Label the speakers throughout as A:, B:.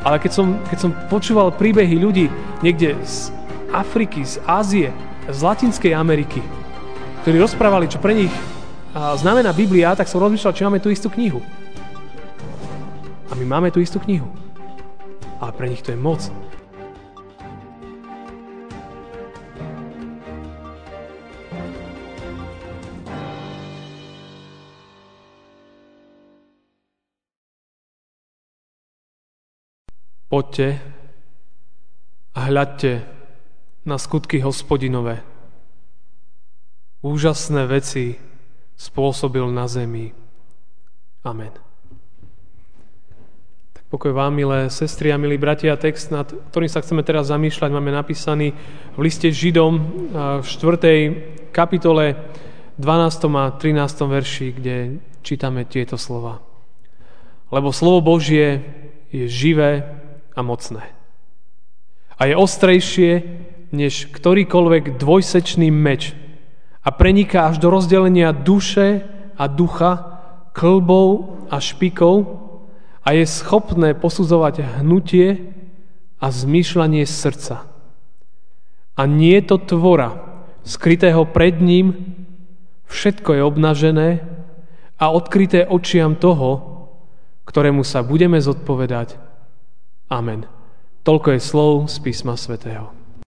A: Ale keď som počúval príbehy ľudí niekde z Afriky, z Ázie, z Latinskej Ameriky, ktorí rozprávali, čo pre nich znamená Biblia, tak som rozmýšľal, či máme tú istú knihu. A my máme tú istú knihu. Ale pre nich to je moc. Poďte a hľadte na skutky Hospodinové. Úžasné veci spôsobil na zemi. Amen. Tak pokoj vám, milé sestry a milí bratia, text, nad ktorým sa chceme teraz zamýšľať, máme napísaný v liste Židom v 4. kapitole 12. a 13. verši, kde čítame tieto slova. Lebo slovo Božie je živé a mocné. A je ostrejšie, než ktorýkoľvek dvojsečný meč a preniká až do rozdelenia duše a ducha, kĺbov a špikov a je schopné posudzovať hnutie a zmýšľanie srdca. A nie je to tvora, skrytého pred ním, všetko je obnažené a odkryté očiam toho, ktorému sa budeme zodpovedať. Amen. Toľko je slov z písma svätého.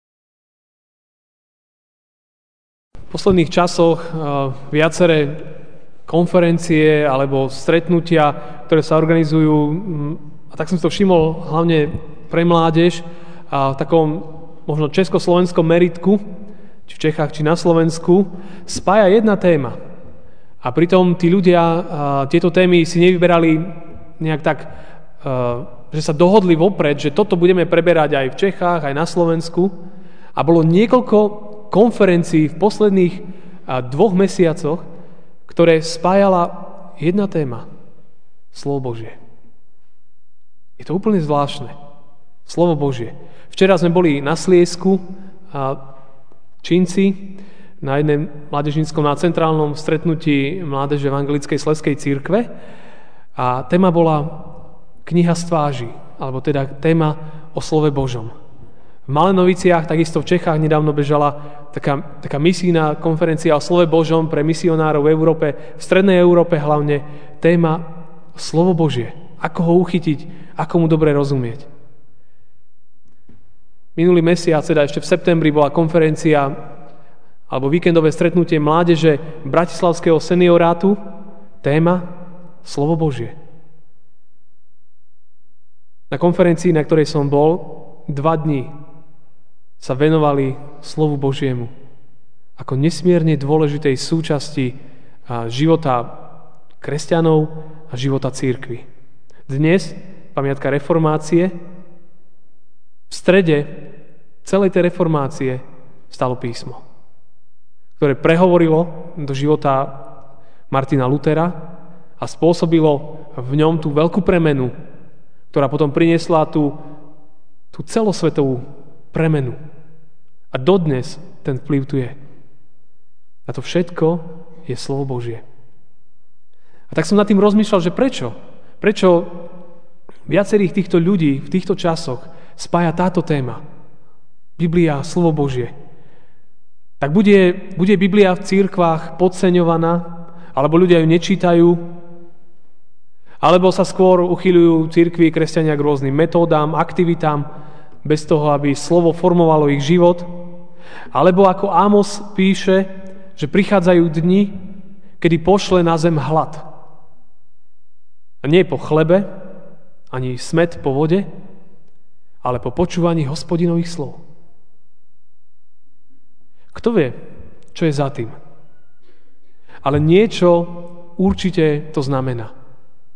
A: V posledných časoch viaceré konferencie alebo stretnutia, ktoré sa organizujú, a tak som si to všimol hlavne pre mládež, v takom možno československom meritku, či v Čechách, či na Slovensku, spája jedna téma. A pritom tí ľudia tieto témy si nevyberali nejak tak, že sa dohodli vopred, že toto budeme preberať aj v Čechách, aj na Slovensku. A bolo niekoľko konferencií v posledných 2 mesiacoch, ktoré spájala jedna téma. Slovo Božie. Je to úplne zvláštne. Slovo Božie. Včera sme boli na Sliesku a Čínci na jednom mládežníckom na centrálnom stretnutí Mládeže Evangelickej Slezskej cirkve a téma bola Kniha stváží, alebo teda téma o slove Božom. V Malenoviciach, takisto v Čechách nedávno bežala taká misijná konferencia o slove Božom pre misionárov v Európe, v strednej Európe hlavne, téma slovo Božie. Ako ho uchytiť, ako mu dobre rozumieť. Minulý mesiac, teda ešte v septembri, bola konferencia alebo víkendové stretnutie mládeže Bratislavského seniorátu, téma slovo Božie. Na konferencii, na ktorej som bol, 2 dní sa venovali slovu Božiemu ako nesmierne dôležitej súčasti života kresťanov a života cirkvi. Dnes, pamiatka reformácie, v strede celej tej reformácie stalo písmo, ktoré prehovorilo do života Martina Lutera a spôsobilo v ňom tú veľkú premenu, ktorá potom priniesla tú celosvetovú premenu. A dodnes ten vplyv tu je. A to všetko je slovo Božie. A tak som nad tým rozmýšľal, že prečo? Prečo viacerých týchto ľudí v týchto časoch spája táto téma? Biblia, slovo Božie. Tak bude Biblia v cirkvách podceňovaná, alebo ľudia ju nečítajú, alebo sa skôr uchyľujú cirkvi kresťania k rôznym metódám, aktivitám, bez toho, aby slovo formovalo ich život. Alebo ako Ámos píše, že prichádzajú dni, kedy pošle na zem hlad. A nie po chlebe, ani smäd po vode, ale po počúvaní Hospodinových slov. Kto vie, čo je za tým? Ale niečo určite to znamená.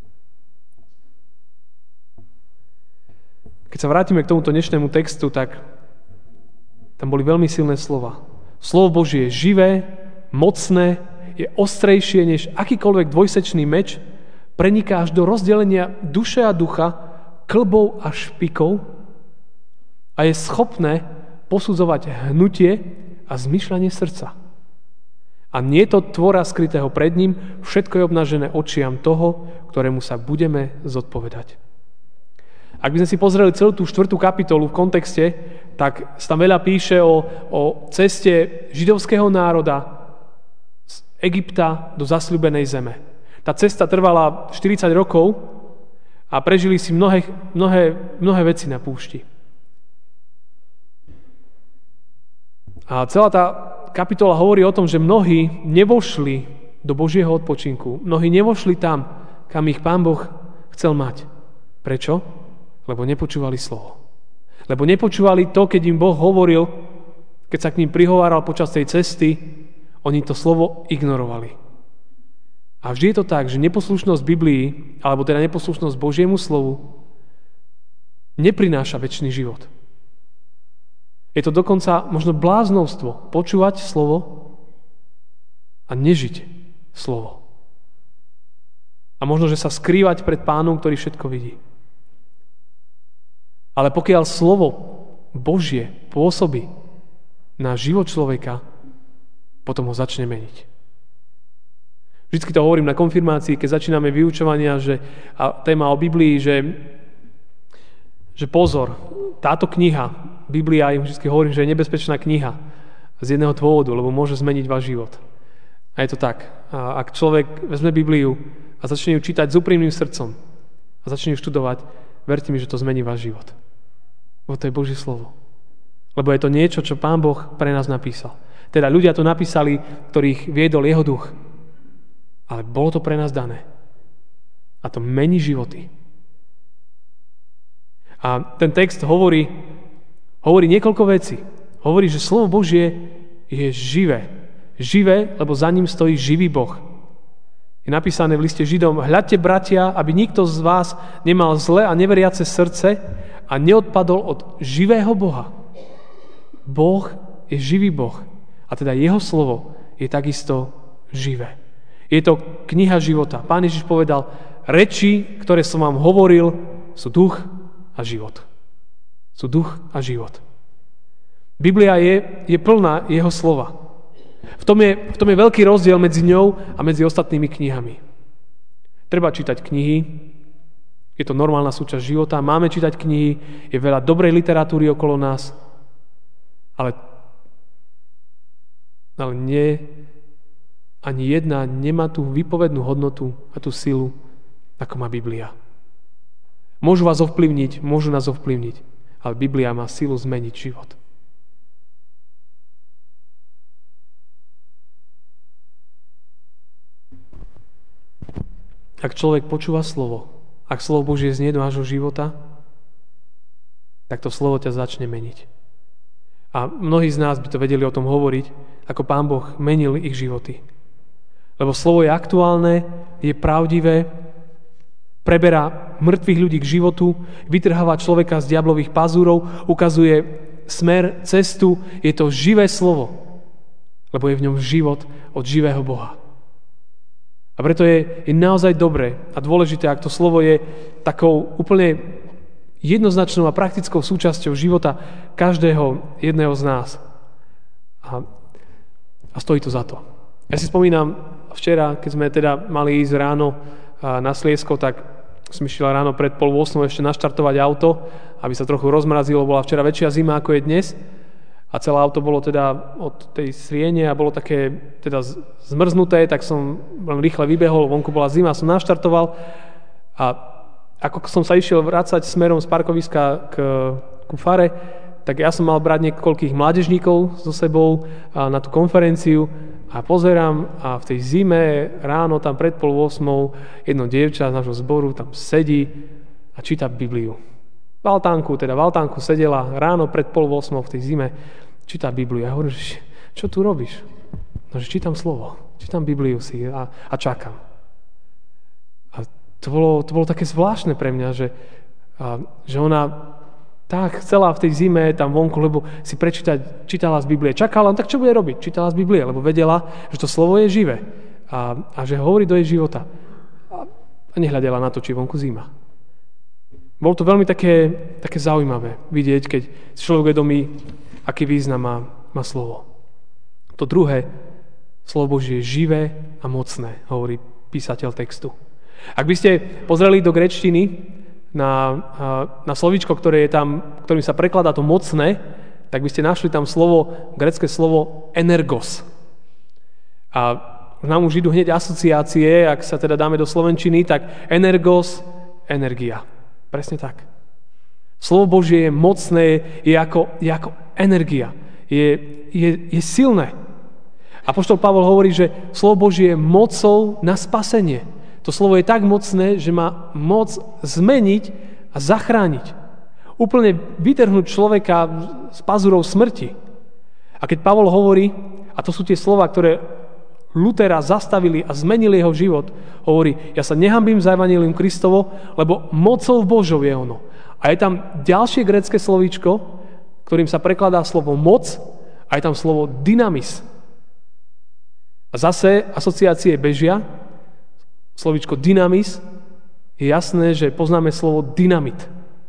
A: Keď sa vrátime k tomuto dnešnému textu, tak tam boli veľmi silné slova. Slovo Božie je živé, mocné, je ostrejšie než akýkoľvek dvojsečný meč, preniká až do rozdelenia duše a ducha, kĺbov a špikov a je schopné posudzovať hnutie a zmýšľanie srdca. A nie je to tvora skrytého pred ním, všetko je obnažené očiam toho, ktorému sa budeme zodpovedať. Ak by sme si pozreli celú tú 4. kapitolu v kontexte, tak sa tam veľa píše o ceste židovského národa z Egypta do zasľúbenej zeme. Tá cesta trvala 40 rokov a prežili si mnohé veci na púšti. A celá tá kapitola hovorí o tom, že mnohí nevošli do Božieho odpočinku. Mnohí nevošli tam, kam ich Pán Boh chcel mať. Prečo? Lebo nepočúvali slovo. Lebo nepočúvali to, keď im Boh hovoril, keď sa k ním prihováral počas tej cesty, oni to slovo ignorovali. A vždy je to tak, že neposlušnosť Biblii, alebo teda neposlušnosť Božiemu slovu, neprináša večný život. Je to dokonca možno bláznovstvo počúvať slovo a nežiť slovo. A možno, že sa skrývať pred Pánom, ktorý všetko vidí. Ale pokiaľ slovo Božie pôsobí na život človeka, potom ho začne meniť. Vždycky to hovorím na konfirmácii, keď začíname vyučovania, a téma o Biblii, že pozor, táto kniha, Biblia, im vždy hovorím, že je nebezpečná kniha z jedného dôvodu, lebo môže zmeniť váš život. A je to tak. A ak človek vezme Bibliu a začne ju čítať s úprimným srdcom a začne ju študovať, verte mi, že to zmení váš život. Lebo to je Božie slovo. Lebo je to niečo, čo Pán Boh pre nás napísal. Teda ľudia to napísali, ktorých viedol jeho duch. Ale bolo to pre nás dané. A to mení životy. A ten text hovorí niekoľko vecí. Hovorí, že slovo Božie je živé. Živé, lebo za ním stojí živý Boh. Je napísané v liste Židom: hľadte, bratia, aby nikto z vás nemal zlé a neveriace srdce a neodpadol od živého Boha. Boh je živý Boh. A teda jeho slovo je takisto živé. Je to kniha života. Pán Ježiš povedal: reči, ktoré som vám hovoril, sú duch a život. Sú duch a život. Biblia je plná jeho slova. V tom je veľký rozdiel medzi ňou a medzi ostatnými knihami. Treba čítať knihy, je to normálna súčasť života, máme čítať knihy, je veľa dobrej literatúry okolo nás, ale nie, ani jedna nemá tú výpovednú hodnotu a tú silu, ako má Biblia. Môžu vás ovplyvniť, môžu nás ovplyvniť, ale Biblia má silu zmeniť život. Ak človek počúva slovo, ak slovo Božie znie do nášho života, tak to slovo ťa začne meniť. A mnohí z nás by to vedeli o tom hovoriť, ako Pán Boh menil ich životy. Lebo slovo je aktuálne, je pravdivé, preberá mŕtvych ľudí k životu, vytrháva človeka z diablových pazúrov, ukazuje smer, cestu, je to živé slovo, lebo je v ňom život od živého Boha. A preto je naozaj dobré a dôležité, ak to slovo je takou úplne jednoznačnou a praktickou súčasťou života každého jedného z nás. A stojí to za to. Ja si spomínam včera, keď sme teda mali ísť ráno na Sliesko, tak som išiel ráno pred 7:30 ešte naštartovať auto, aby sa trochu rozmrazilo. Bola včera väčšia zima, ako je dnes. A celé auto bolo teda od tej Sriene a bolo také teda zmrznuté, tak som rýchle vybehol, vonku bola zima, som naštartoval a ako som sa išiel vrácať smerom z parkoviska ku fare, tak ja som mal brať niekoľkých mládežníkov so sebou na tú konferenciu a pozerám a v tej zime ráno tam pred 7:30 jedno dievča z nášho zboru tam sedí a číta Bibliu. V altánku sedela ráno pred 7:30 v tej zime, číta Bibliu. Ja hovorím, že čo tu robíš? No, že čítam slovo, čítam Bibliu si a čakám. A to bolo také zvláštne pre mňa, že ona tak chcela v tej zime tam vonku, lebo si čítala z Biblie. Čakala, tak čo bude robiť? Čítala z Biblie, lebo vedela, že to slovo je živé a že hovorí do jej života. A nehľadela na to, či vonku zima. Bolo to veľmi také zaujímavé vidieť, keď si človek vedomí, aký význam má slovo. To druhé, slovo Božie je živé a mocné, hovorí písateľ textu. Ak by ste pozreli do gréčtiny, na slovíčko, ktoré je tam, ktorým sa prekladá to mocné, tak by ste našli tam grécke slovo energos. A nám už idú hneď asociácie, ak sa teda dáme do slovenčiny, tak energos, energia. Presne tak. Slovo Božie je mocné, je ako energia. Je silné. Apoštol Pavol hovorí, že slovo Božie je mocou na spasenie. To slovo je tak mocné, že má moc zmeniť a zachrániť. Úplne vytrhnúť človeka z pazúrov smrti. A keď Pavol hovorí, a to sú tie slova, ktoré Lutera zastavili a zmenili jeho život, hovorí, ja sa nehanbím za evanjelium Kristovo, lebo mocou Božou je ono. A je tam ďalšie grécke slovíčko, ktorým sa prekladá slovo moc, a je tam slovo dynamis. A zase asociácie bežia. Slovíčko dynamis, je jasné, že poznáme slovo dynamit.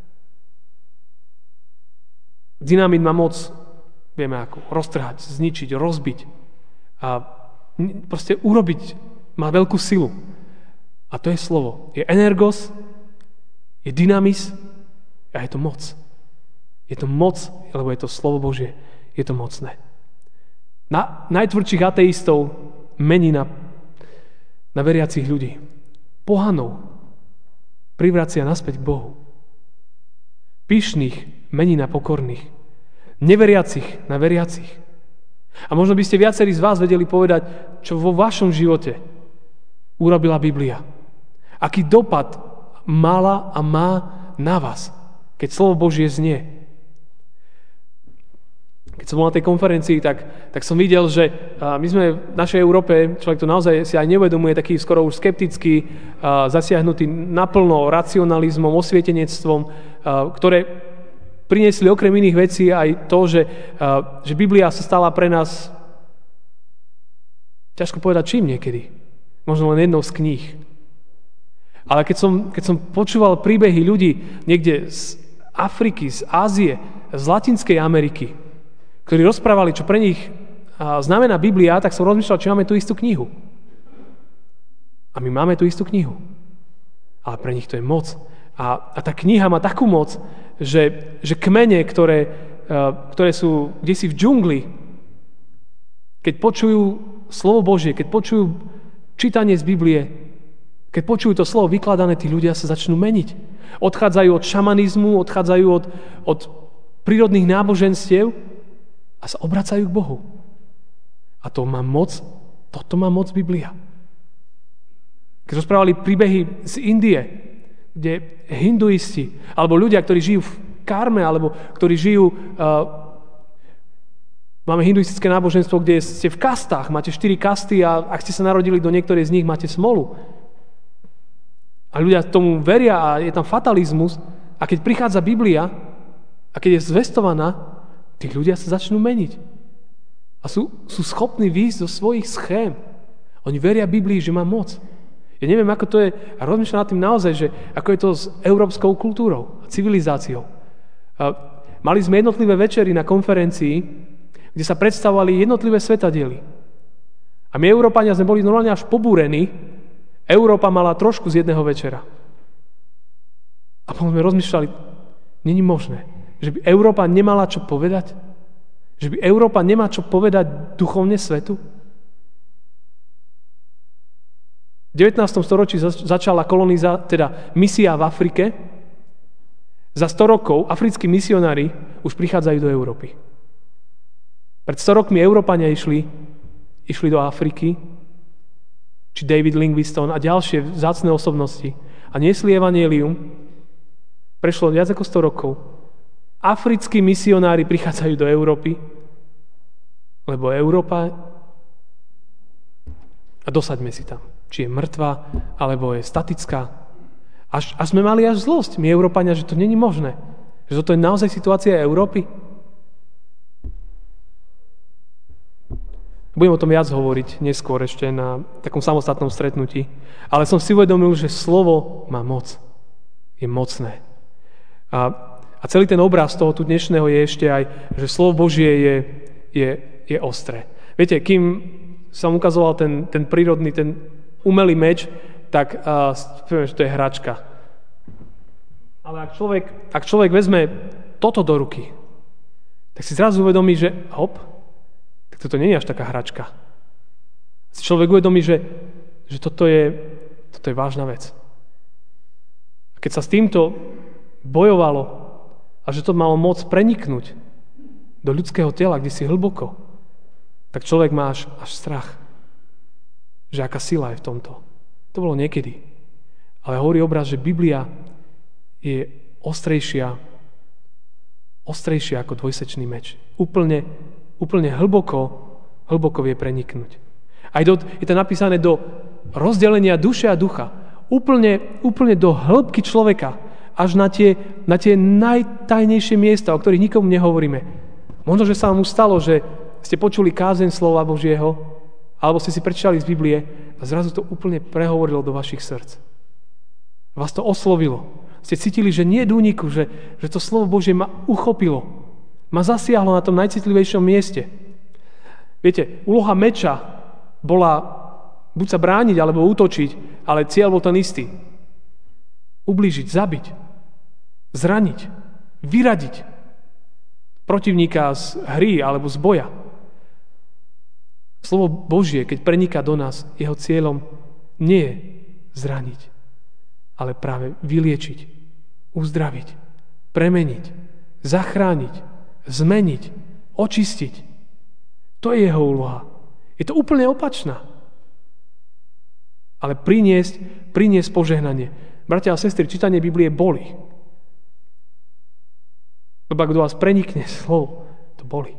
A: Dynamit má moc, vieme ako, roztrhať, zničiť, rozbiť a proste urobiť, má veľkú silu. A to je slovo. Je energos, je dynamis a je to moc. Je to moc, lebo je to slovo Božie. Je to mocné. Najtvrdších ateistov mení na veriacich ľudí. Pohanov privracia naspäť k Bohu. Pyšných mení na pokorných. Neveriacich na veriacich. A možno by ste viacerí z vás vedeli povedať, čo vo vašom živote urobila Biblia. Aký dopad mala a má na vás, keď slovo Božie znie. Keď som bol na tej konferencii, tak som videl, že my sme v našej Európe, človek to naozaj si aj neuvedomuje, taký skoro už skeptický, zasiahnutý naplno racionalizmom, osvietenectvom, ktoré priniesli okrem iných vecí aj to, že Biblia sa stala pre nás, ťažko povedať čím niekedy, možno len jednou z kníh. Ale keď som počúval príbehy ľudí niekde z Afriky, z Ázie, z Latinskej Ameriky, ktorí rozprávali, čo pre nich znamená Biblia, tak som rozmýšľal, či máme tú istú knihu. A my máme tú istú knihu. Ale pre nich to je moc. A tá kniha má takú moc, že kmene, ktoré sú kdesi v džungli, keď počujú slovo Božie, keď počujú čítanie z Biblie, keď počujú to slovo vykladané, tí ľudia sa začnú meniť. Odchádzajú od šamanizmu, odchádzajú od prírodných náboženstiev a sa obracajú k Bohu. A toto má moc Biblia. Keď rozprávali príbehy z Indie, kde hinduisti, alebo ľudia, ktorí žijú v karme, alebo ktorí žijú... Máme hinduistické náboženstvo, kde ste v kastách, máte 4 kasty a ak ste sa narodili do niektorej z nich, máte smolu. A ľudia tomu veria a je tam fatalizmus. A keď prichádza Biblia a keď je zvestovaná, tí ľudia sa začnú meniť. A sú schopní výjsť zo svojich schém. Oni veria Biblii, že má moc. Ja neviem, ako to je, a rozmýšľam nad tým naozaj, že ako je to s európskou kultúrou a civilizáciou. Mali sme jednotlivé večery na konferencii, kde sa predstavovali jednotlivé svetadiely. A my, Európania, sme boli normálne až pobúrení. Európa mala trošku z jedného večera. A potom sme rozmýšľali, není možné, že by Európa nemala čo povedať? Že by Európa nemá čo povedať duchovne svetu? V 19. storočí začala misia v Afrike. Za 100 rokov africkí misionári už prichádzajú do Európy. Pred 100 rokmi Európania išli do Afriky, či David Livingstone a ďalšie vzácne osobnosti a niesli evanjelium. Prešlo viac ako 100 rokov. Africkí misionári prichádzajú do Európy, lebo Európa, a dosaďme si tam, či je mŕtva, alebo je statická. A sme mali až zlosť, my Európania, že to není možné. Že toto je naozaj situácia Európy. Budem o tom viac hovoriť neskôr ešte na takom samostatnom stretnutí. Ale som si uvedomil, že slovo má moc. Je mocné. A celý ten obraz toho tu dnešného je ešte aj, že slovo Božie je ostré. Viete, kým som ukazoval ten prírodný, ten umelý meč, tak poviem, že to je hračka. Ale ak človek vezme toto do ruky, tak si zrazu uvedomí, že tak toto nie je až taká hračka. Si človek uvedomí, že toto je vážna vec. A keď sa s týmto bojovalo a že to malo moc preniknúť do ľudského tela, kde si hlboko, tak človek má až strach, že aká sila je v tomto. To bolo niekedy. Ale hovorí obraz, že Biblia je ostrejšia ako dvojsečný meč. Úplne hlboko vie preniknúť. Je to napísané do rozdelenia duše a ducha. Úplne do hĺbky človeka, až na tie najtajnejšie miesta, o ktorých nikomu nehovoríme. Možno, že sa vám už stalo, že ste počuli kázeň slova Božieho, alebo ste si prečítali z Biblie a zrazu to úplne prehovorilo do vašich srdc. Vás to oslovilo. Ste cítili, že nie je úniku, že to slovo Božie ma uchopilo. Ma zasiahlo na tom najcitlivejšom mieste. Viete, úloha meča bola buď sa brániť, alebo útočiť, ale cieľ bol ten istý. Ublížiť, zabiť, zraniť, vyradiť protivníka z hry alebo z boja. Slovo Božie, keď preniká do nás, jeho cieľom nie je zraniť, ale práve vyliečiť, uzdraviť, premeniť, zachrániť, zmeniť, očistiť. To je jeho úloha. Je to úplne opačná. Ale priniesť požehnanie. Bratia a sestry, čítanie Biblie bolí. Lebo ak do vás prenikne slovo, to bolí.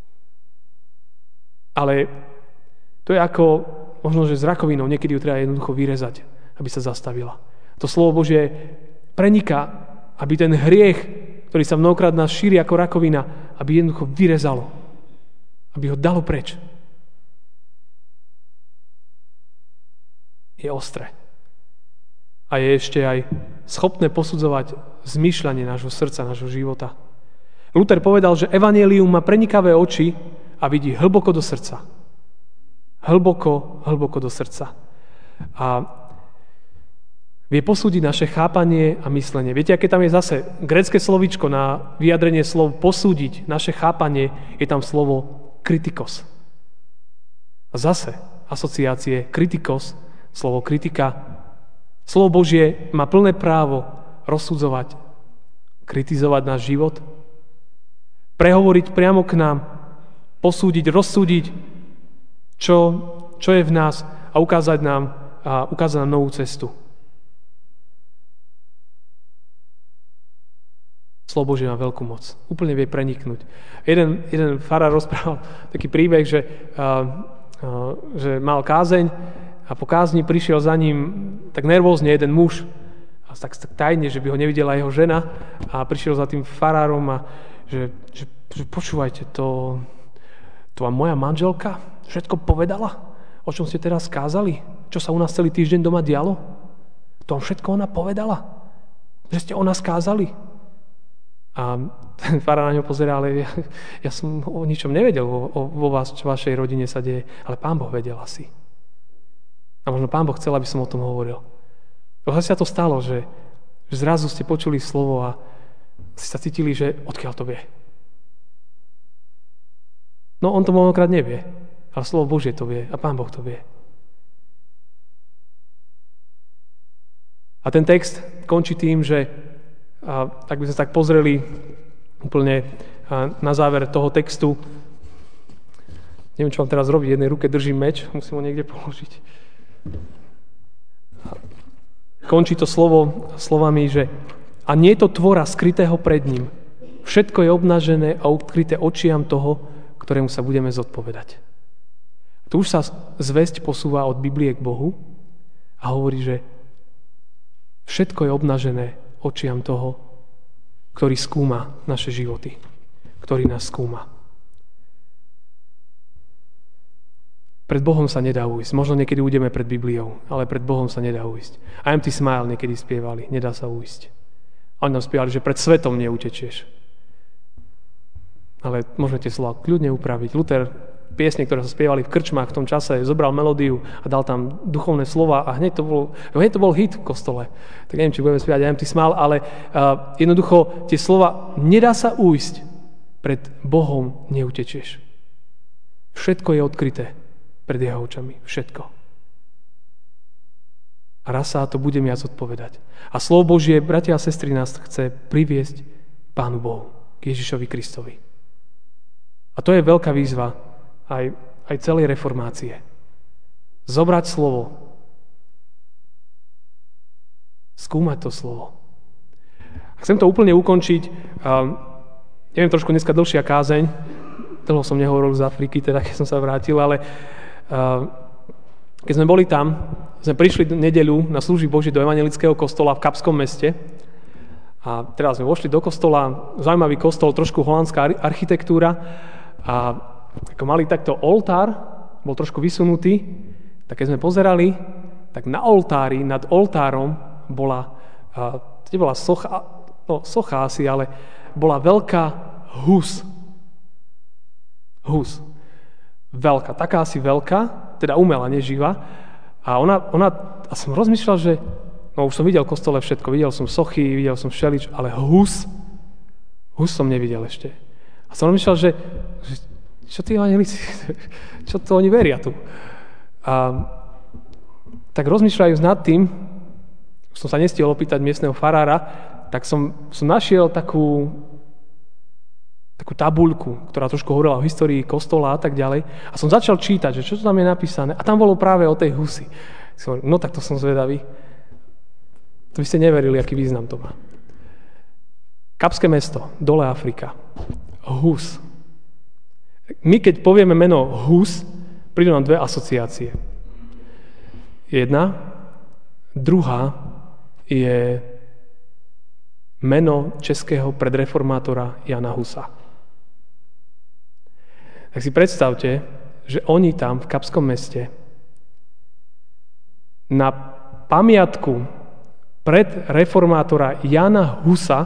A: Ale to je ako, možno, že s rakovinou, niekedy ju treba jednoducho vyrezať, aby sa zastavila. To slovo Božie preniká, aby ten hriech, ktorý sa mnohokrát nás šíri ako rakovina, aby jednoducho vyrezalo. Aby ho dalo preč. Je ostré. A je ešte aj schopné posudzovať zmýšľanie nášho srdca, nášho života. Luther povedal, že evanjelium má prenikavé oči a vidí hlboko do srdca. Hlboko do srdca. A vie posúdiť naše chápanie a myslenie. Viete, aké tam je zase grécke slovíčko na vyjadrenie slov posúdiť naše chápanie, je tam slovo kritikos. A zase asociácie kritikos, slovo kritika. Slovo Božie má plné právo rozsudzovať, kritizovať náš život, prehovoriť priamo k nám, posúdiť, rozsúdiť, čo je v nás a ukázať nám novú cestu. Slovo Božie má veľkú moc. Úplne vie preniknúť. Jeden farár rozprával taký príbeh, že mal kázeň a po kázni prišiel za ním tak nervózne jeden muž, a tak tajne, že by ho nevidela jeho žena, a prišiel za tým farárom a že počúvajte, to vám moja manželka všetko povedala, o čom ste teraz kázali, čo sa u nás celý týždeň doma dialo? To vám všetko ona povedala? Že ste o nás kázali? A ten farár na ňo pozerá, ale ja som o ničom nevedel vo vás, čo v vašej rodine sa deje, ale Pán Boh vedel asi. A možno Pán Boh chcel, aby som o tom hovoril. Zase sa to stalo, že zrazu ste počuli slovo a ste sa cítili, že odkiaľ to vie. No on to mnohokrát nevie, ale slovo Božie to vie a Pán Boh to vie. A ten text končí tým, že ak by sme sa tak pozreli úplne na záver toho textu, neviem, čo mám teraz robiť, v jednej ruke držím meč, musím ho niekde položiť. Končí to slovami, že a nie je to tvora skrytého pred ním. Všetko je obnažené a ukryté očiam toho, ktorému sa budeme zodpovedať. Tu už sa zvesť posúva od Biblie k Bohu a hovorí, že všetko je obnažené očiam toho, ktorý skúma naše životy, ktorý nás skúma. Pred Bohom sa nedá ujsť. Možno niekedy ujdeme pred Bibliou, ale pred Bohom sa nedá ujsť. I Am Ty Smile niekedy spievali, nedá sa ujsť. A oni nám spievali, že pred svetom neutečieš. Ale môžeme tie slova kľudne upraviť. Luther piesne, ktoré sa spievali v krčmách v tom čase, zobral melódiu a dal tam duchovné slova a hneď to bol hit v kostole. Tak neviem, či budeme spievať I Am Ty Smile, ale jednoducho tie slova nedá sa ujsť, pred Bohom neutečieš. Všetko je odkryté pred jeho očami. Všetko. A raz sa to budem ja zodpovedať. A slovo Božie, bratia a sestry, nás chce priviesť Pánu Bohu, k Ježišovi Kristovi. A to je veľká výzva aj celej reformácie. Zobrať slovo. Skúmať to slovo. A chcem to úplne ukončiť. Neviem, trošku dneska dlhšia kázeň. Dlho som nehovoril z Afriky, teda keď som sa vrátil, ale keď sme boli tam, sme prišli nedeľu na služby Božie do evanjelického kostola v Kapskom meste. A teraz sme vošli do kostola, zaujímavý kostol, trošku holandská architektúra. A ako mali takto oltár, bol trošku vysunutý, tak keď sme pozerali, tak na oltári, nad oltárom bola socha asi, ale bola veľká hus. Hus. Veľká, taká asi veľká, teda umelá, neživá. A a som rozmýšľal, že už som videl v kostole všetko, videl som sochy, videl som všelič, ale hus som nevidel ešte. A som rozmýšľal, že čo tí evanjelici, čo to oni veria tu? A tak rozmýšľajúc nad tým, som sa nestihol opýtať miestneho farára, tak som našiel takú tabuľku, ktorá trošku hovorila o histórii kostola a tak ďalej. A som začal čítať, že čo tam je napísané. A tam bolo práve o tej husi. No tak to som zvedavý. To by ste neverili, aký význam to má. Kapské mesto, dole Afrika. Hus. My, keď povieme meno Hus, prídu nám dve asociácie. Jedna, druhá je meno českého predreformátora Jana Husa. Tak si predstavte, že oni tam v Kapskom meste na pamiatku predreformátora Jana Husa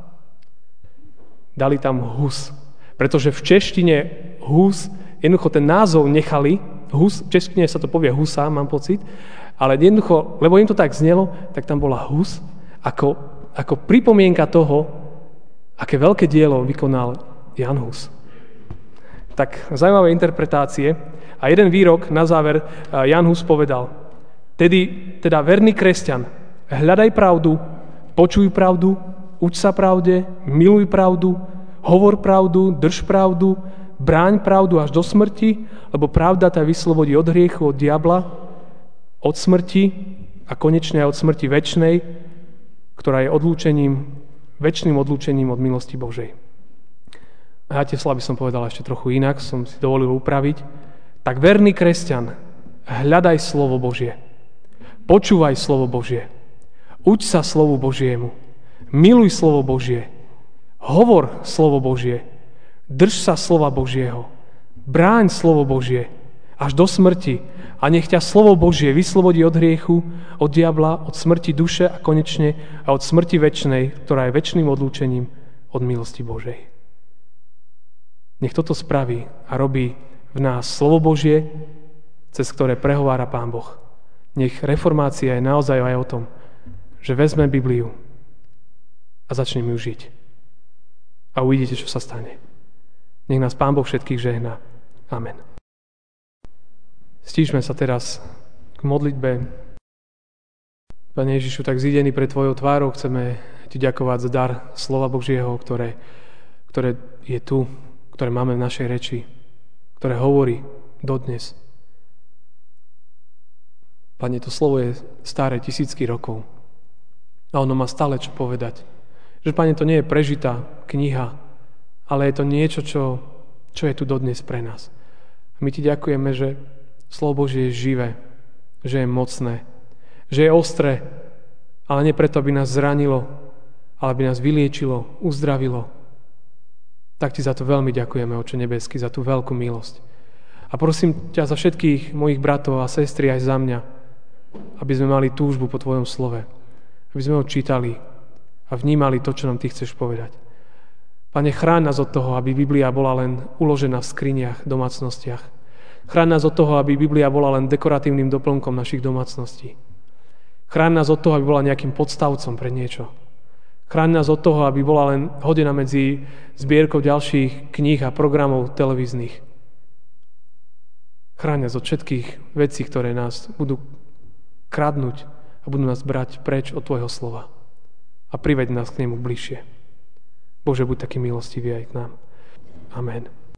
A: dali tam Hus. Pretože v češtine Hus, jednoducho ten názov nechali, Hus, v češtine sa to povie Husa, mám pocit, ale jednoducho, lebo im to tak znelo, tak tam bola Hus ako pripomienka toho, aké veľké dielo vykonal Jan Hus. Tak zaujímavé interpretácie. A jeden výrok na záver Jan Hus povedal: teda verný kresťan, hľadaj pravdu, počuj pravdu, uč sa pravde, miluj pravdu, hovor pravdu, drž pravdu, bráň pravdu až do smrti, lebo pravda ťa vyslobodí od hriechu, od diabla, od smrti a konečne aj od smrti večnej, ktorá je večným odlúčením od milosti Božej. A ja tie slova by som povedal ešte trochu inak, som si dovolil upraviť. Tak verný kresťan, hľadaj slovo Božie. Počúvaj slovo Božie. Uč sa slovu Božiemu. Miluj slovo Božie. Hovor slovo Božie. Drž sa slova Božieho. Bráň slovo Božie až do smrti a nech ťa slovo Božie vyslobodí od hriechu, od diabla, od smrti duše a konečne a od smrti večnej, ktorá je večným odlúčením od milosti Božej. Nech toto spraví a robí v nás slovo Božie, cez ktoré prehovára Pán Boh. Nech reformácia je naozaj aj o tom, že vezme Bibliu a začneme ju žiť. A uvidíte, čo sa stane. Nech nás Pán Boh všetkých žehná. Amen. Stíšme sa teraz k modlitbe. Pane Ježišu, tak zídený pred Tvojou tvárou chceme Ti ďakovať za dar slova Božieho, ktoré je tu, ktoré máme v našej reči, ktoré hovorí dodnes. Pane, to slovo je staré tisícky rokov a ono má stále čo povedať. Že, Pane, to nie je prežitá kniha, ale je to niečo, čo je tu dodnes pre nás. A my Ti ďakujeme, že slovo Božie je živé, že je mocné, že je ostré, ale nie preto, aby nás zranilo, ale aby nás vyliečilo, uzdravilo. Tak Ti za to veľmi ďakujeme, Oče nebeský, za tú veľkú milosť. A prosím ťa za všetkých mojich bratov a sestry aj za mňa, aby sme mali túžbu po Tvojom slove. Aby sme ho čítali a vnímali to, čo nám Ty chceš povedať. Pane, chráň nás od toho, aby Biblia bola len uložená v skriniach, domácnostiach. Chráň nás od toho, aby Biblia bola len dekoratívnym doplnkom našich domácností. Chráň nás od toho, aby bola nejakým podstavcom pre niečo. Chráň nás od toho, aby bola len hodená medzi zbierkou ďalších kníh a programov televíznych. Chráň nás od všetkých vecí, ktoré nás budú kradnúť a budú nás brať preč od Tvojho slova. A priveď nás k nemu bližšie. Bože, buď taký milostivý aj k nám. Amen.